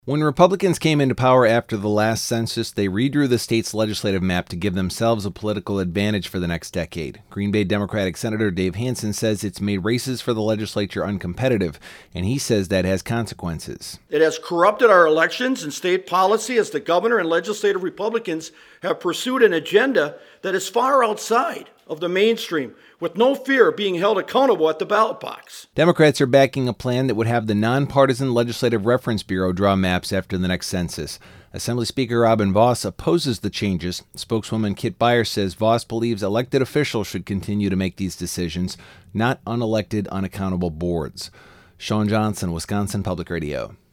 When Republicans came into power after the last census, they redrew the state's legislative map to give themselves a political advantage for the next decade. Green Bay Democratic Senator Dave Hansen says it's made races for the legislature uncompetitive, and he says that has consequences. It has corrupted our elections and state policy as the governor and legislative Republicans have pursued an agenda that is far outside of the mainstream, with no fear of being held accountable at the ballot box. Democrats are backing a plan that would have the Nonpartisan Legislative Reference Bureau draw maps after the next census. Assembly Speaker Robin Vos opposes the changes. Spokeswoman Kit Beyer says Vos believes elected officials should continue to make these decisions, not unelected, unaccountable boards. Sean Johnson, Wisconsin Public Radio.